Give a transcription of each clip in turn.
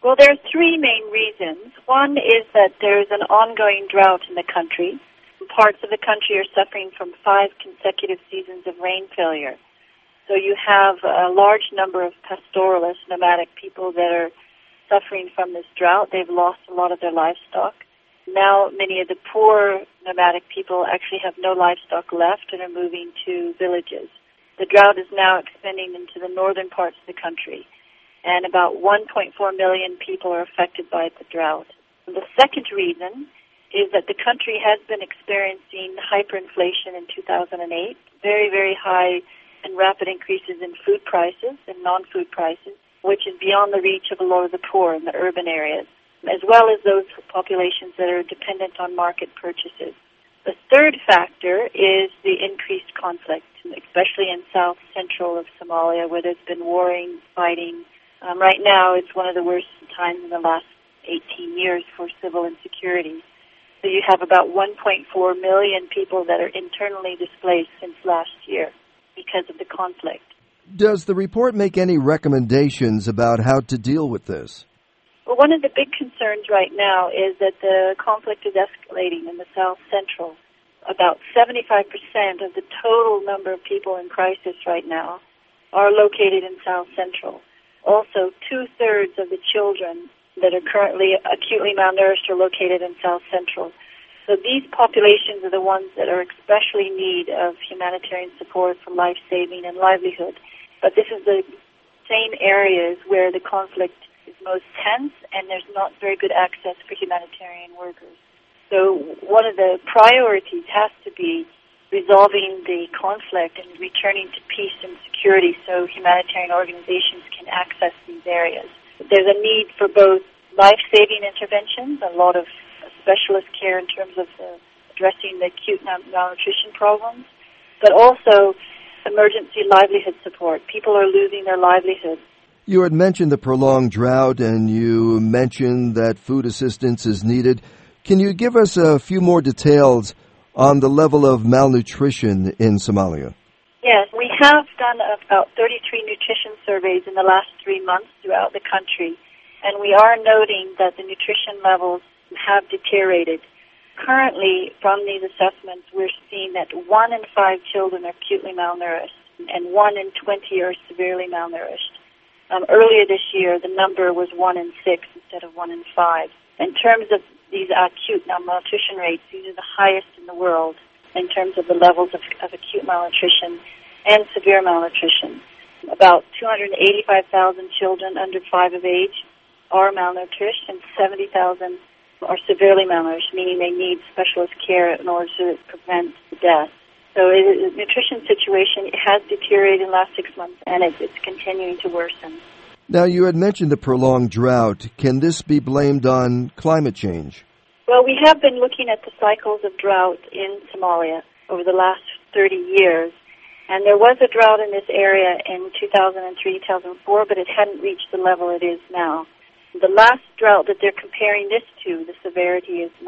Well, there are three main reasons. One is that there's an ongoing drought in the country. Parts of the country are suffering from 5 consecutive seasons of rain failure. So you have a large number of pastoralists, nomadic people that are suffering from this drought. They've lost a lot of their livestock. Now many of the poor nomadic people actually have no livestock left and are moving to villages. The drought is now extending into the northern parts of the country, and about 1.4 million people are affected by the drought. The second reason is that the country has been experiencing hyperinflation in 2008, very, very high and rapid increases in food prices and non-food prices, which is beyond the reach of a lot of the poor in the urban areas, as well as those populations that are dependent on market purchases. The third factor is the increased conflict, especially in south central of Somalia, where there's been warring, fighting. Right now, it's one of the worst times in the last 18 years for civil insecurity. So you have about 1.4 million people that are internally displaced since last year because of the conflict. Does the report make any recommendations about how to deal with this? Well, one of the big concerns right now is that the conflict is escalating in the south central. About 75% of the total number of people in crisis right now are located in south central. Also, 2/3 of the children that are currently acutely malnourished are located in south central. So these populations are the ones that are especially in need of humanitarian support for life-saving and livelihood. But this is the same areas where the conflict is most tense and there's not very good access for humanitarian workers. So one of the priorities has to be resolving the conflict and returning to peace and security so humanitarian organizations can access these areas. There's a need for both life-saving interventions, a lot of specialist care in terms of addressing the acute malnutrition problems, but also emergency livelihood support. People are losing their livelihoods. You had mentioned the prolonged drought, and you mentioned that food assistance is needed. Can you give us a few more details on the level of malnutrition in Somalia? Yes, we have done about 33 nutrition surveys in the last 3 months throughout the country, and we are noting that the nutrition levels have deteriorated. Currently, from these assessments, we're seeing that 1 in 5 children are acutely malnourished and 1 in 20 are severely malnourished. Earlier this year, the number was 1 in 6 instead of 1 in 5. In terms of these acute malnutrition rates, these are the highest in the world in terms of the levels of acute malnutrition and severe malnutrition. About 285,000 children under 5 of age are malnourished, and 70,000 are severely malnourished, meaning they need specialist care in order to prevent death. So the nutrition situation has deteriorated in the last 6 months, and it's continuing to worsen. Now, you had mentioned the prolonged drought. Can this be blamed on climate change? Well, we have been looking at the cycles of drought in Somalia over the last 30 years, and there was a drought in this area in 2003, 2004, but it hadn't reached the level it is now. The last drought that they're comparing this to, the severity, is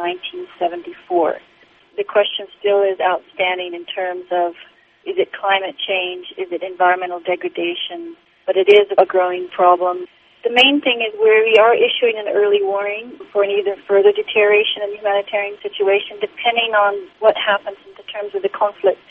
1974. The question still is outstanding in terms of, is it climate change, is it environmental degradation, but it is a growing problem. The main thing is where we are issuing an early warning for either further deterioration in the humanitarian situation, depending on what happens in terms of the conflict